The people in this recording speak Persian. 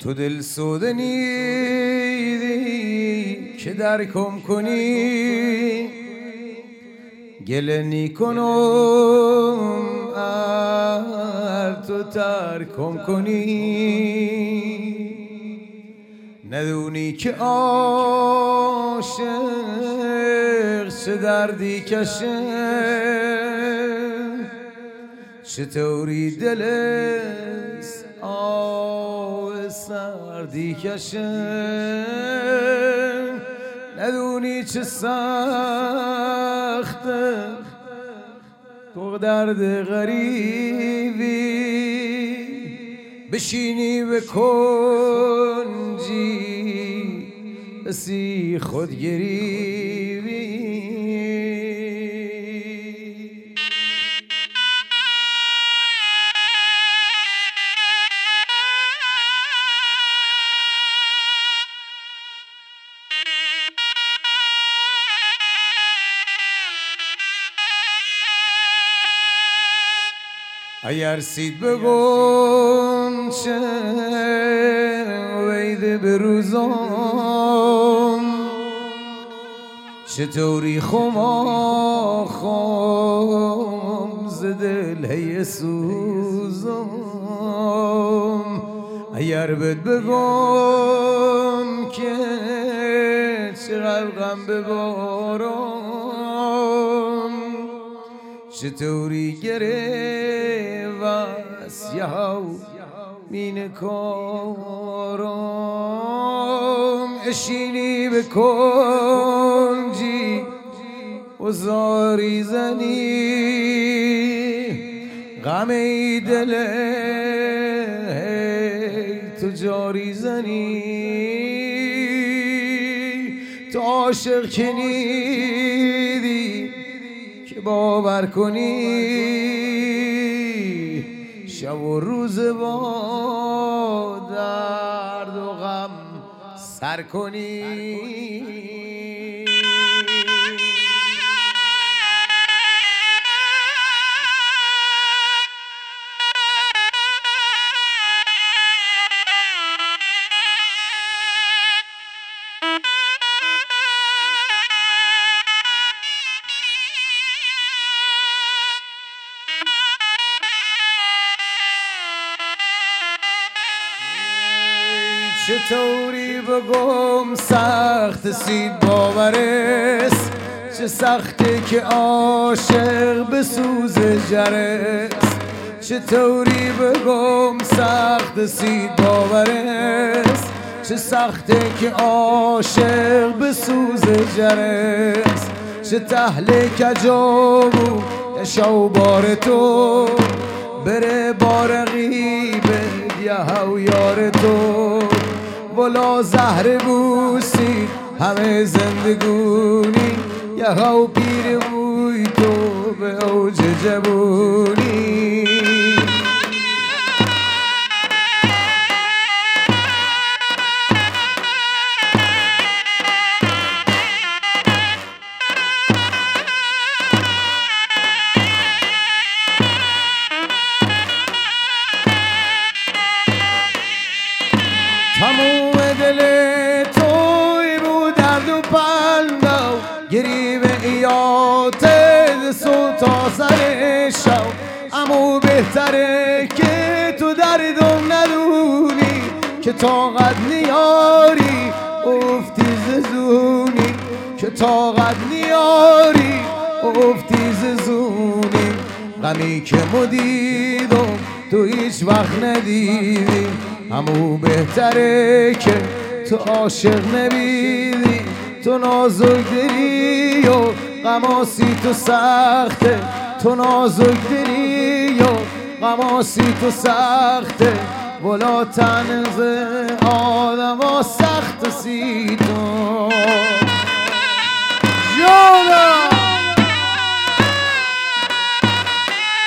تو دل سودنی که درکم کنی گله نیکنم ار تو ترکم کنی ندونی که عاشق چه دردی کشه چطوری دلست آه سردی کشه ندونی چه سخته تو درد غریبی بشینی به کنجی بسی خودگریبی اگر سید بگم چه ویده به روزم چطوری خم ز دل هی سوزم اگر بهت بگم که چقدر غم ببارم چطوری گریوست یهو مین کارم اشینی به کنجی و زاری زنی غم ای دل تو جاری زنی تو عاشق کنیدی که باور کنی شب و روز با درد و غم سر کنی چطوری بگم سخت سید باورست چه سخته که عاشق به سوز جرست چطوری بگم سخت سید باورست چه سخته که عاشق به سوز جرست چه تهلک عجابو شو بار تو بره بارقیبه یهو یار تو ولا زهر بوسی همه زندگونی یهو پیر بوی تو به اوج جبونی تموم دل توی بود درد و پندو گریب ایات سو تا سر شو امو بهتره که تو دردم ندونی که طاقت نیاری افتی ززونی که طاقت نیاری افتی ززونی غمی که مدیدم تو هیچ وقت ندیدی همو بهتره که تو عاشق نبیدی تو نازک دری و غماسی تو سخته تو نازک دری و غماسی تو سخته ولا تنز آدم ها سخت سی تو